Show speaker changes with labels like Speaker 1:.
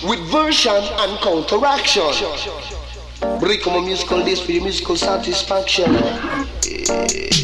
Speaker 1: with version and counteraction. Break my musical disc for your musical satisfaction. Yeah.